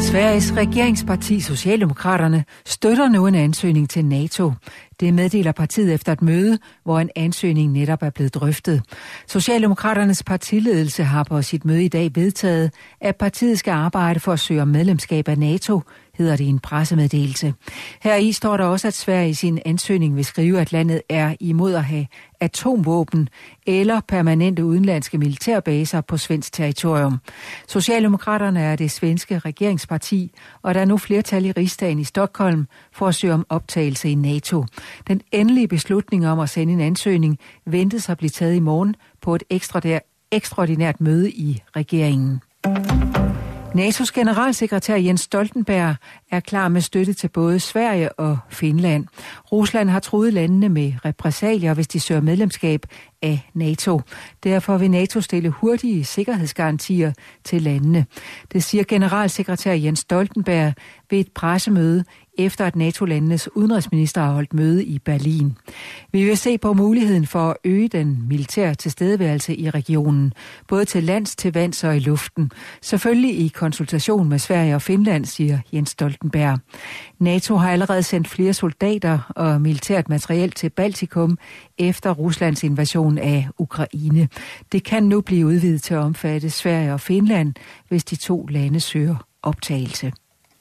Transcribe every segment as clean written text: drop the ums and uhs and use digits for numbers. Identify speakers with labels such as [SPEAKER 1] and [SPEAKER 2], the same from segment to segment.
[SPEAKER 1] Sveriges regeringsparti Socialdemokraterne støtter nu en ansøgning til NATO. Det meddeler partiet efter et møde, hvor en ansøgning netop er blevet drøftet. Socialdemokraternes partiledelse har på sit møde i dag vedtaget, at partiet skal arbejde for at søge om medlemskab af NATO, hedder det i en pressemeddelelse. Heri står der også, at Sverige i sin ansøgning vil skrive, at landet er imod at have atomvåben eller permanente udenlandske militærbaser på svensk territorium. Socialdemokraterne er det svenske regeringsparti, og der er nu flertal i Rigsdagen i Stockholm for at søge om optagelse i NATO. Den endelige beslutning om at sende en ansøgning ventes at blive taget i morgen på et ekstraordinært møde i regeringen. NATO's generalsekretær Jens Stoltenberg er klar med støtte til både Sverige og Finland. Rusland har truet landene med repressalier, hvis de søger medlemskab af NATO. Derfor vil NATO stille hurtige sikkerhedsgarantier til landene. Det siger generalsekretær Jens Stoltenberg ved et pressemøde, efter at NATO-landenes udenrigsminister har holdt møde i Berlin. Vi vil se på muligheden for at øge den militære tilstedeværelse i regionen, både til lands, til vands og i luften. Selvfølgelig i konsultation med Sverige og Finland, siger Jens Stoltenberg. NATO har allerede sendt flere soldater og militært materiel til Baltikum efter Ruslands invasion af Ukraine. Det kan nu blive udvidet til at omfatte Sverige og Finland, hvis de to lande søger optagelse.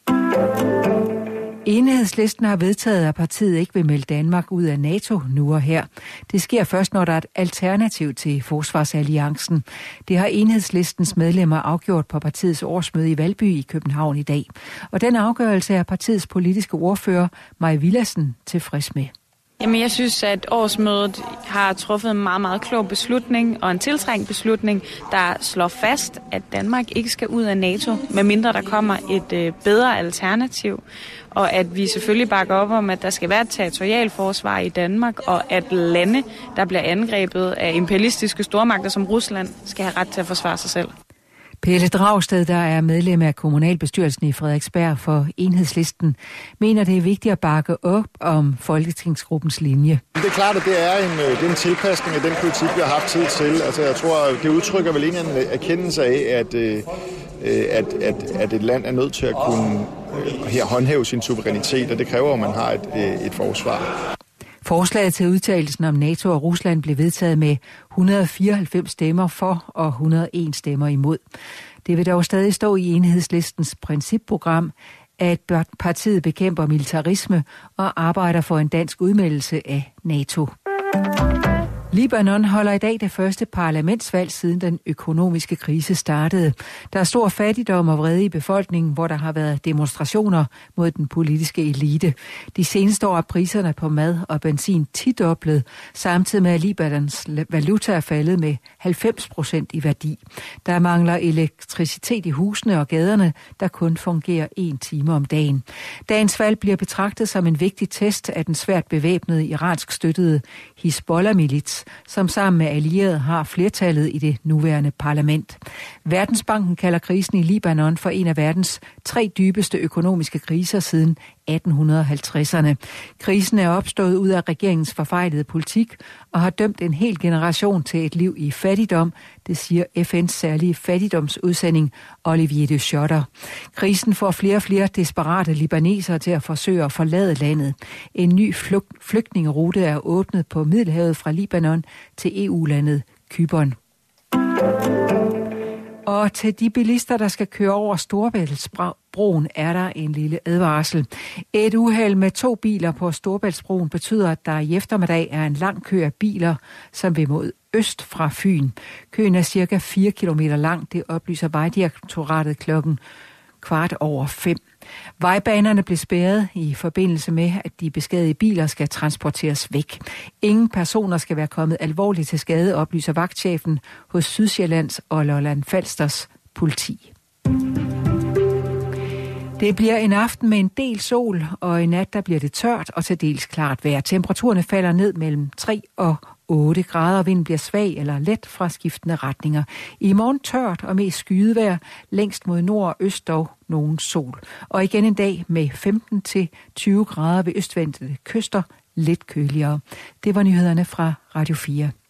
[SPEAKER 1] Enhedslisten har vedtaget, at partiet ikke vil melde Danmark ud af NATO nu og her. Det sker først, når der er et alternativ til Forsvarsalliancen. Det har Enhedslistens medlemmer afgjort på partiets årsmøde i Valby i København i dag. Og den afgørelse er partiets politiske ordfører, Mai Villadsen, tilfreds med.
[SPEAKER 2] Jamen, jeg synes, at årsmødet har truffet en meget, meget klog beslutning og en tiltrængt beslutning, der slår fast, at Danmark ikke skal ud af NATO, medmindre der kommer et bedre alternativ. Og at vi selvfølgelig bakker op om, at der skal være et territorialforsvar i Danmark, og at lande, der bliver angrebet af imperialistiske stormagter som Rusland, skal have ret til at forsvare sig selv.
[SPEAKER 1] Pelle Dragsted, der er medlem af kommunalbestyrelsen i Frederiksberg for Enhedslisten, mener, det er vigtigt at bakke op om Folketingsgruppens linje.
[SPEAKER 3] Det er klart, at det er en tilpasning af den politik, vi har haft tid til. Altså, jeg tror, det udtrykker vel ikke en erkendelse af, at et land er nødt til at kunne her håndhæve sin suverænitet, og det kræver, at man har et forsvar.
[SPEAKER 1] Forslaget til udtalelsen om NATO og Rusland blev vedtaget med 194 stemmer for og 101 stemmer imod. Det vil dog stadig stå i Enhedslistens principprogram, at partiet bekæmper militarisme og arbejder for en dansk udmeldelse af NATO. Libanon holder i dag det første parlamentsvalg siden den økonomiske krise startede. Der er stor fattigdom og vrede i befolkningen, hvor der har været demonstrationer mod den politiske elite. De seneste år er priserne på mad og benzin tidoblet, samtidig med at Libanons valuta er faldet med 90% i værdi. Der mangler elektricitet i husene og gaderne, der kun fungerer 1 time om dagen. Dagens valg bliver betragtet som en vigtig test af den svært bevæbnede iransk støttede Hizbollah-milits, som sammen med allierede har flertallet i det nuværende parlament. Verdensbanken kalder krisen i Libanon for en af verdens 3 dybeste økonomiske kriser siden 1850'erne. Krisen er opstået ud af regeringens forfejlede politik og har dømt en hel generation til et liv i fattigdom, det siger FN's særlige fattigdomsudsending Olivier de Schutter. Krisen får flere og flere desperate libanesere til at forsøge at forlade landet. En ny flygtningerute er åbnet på Middelhavet fra Libanon til EU-landet Cypern. Og til de bilister, der skal køre over Storebæltsbroen, er der en lille advarsel. Et uheld med 2 biler på Storebæltsbroen betyder, at der i eftermiddag er en lang kø af biler, som vil mod øst fra Fyn. Køen er cirka 4 kilometer lang, det oplyser Vejdirektoratet klokken 5:15. Vejbanerne blev spærret i forbindelse med, at de beskadigede biler skal transporteres væk. Ingen personer skal være kommet alvorligt til skade, oplyser vagtchefen hos Sydsjællands og Lolland Falsters politi. Det bliver en aften med en del sol, og i nat der bliver det tørt og til dels klart vejr. Temperaturerne falder ned mellem 3 og 8 grader. Vinden bliver svag eller let fra skiftende retninger. I morgen tørt og mest skyet vejr, længst mod nord og øst dog nogen sol. Og igen en dag med 15 til 20 grader ved østvendte kyster, lidt køligere. Det var nyhederne fra Radio 4.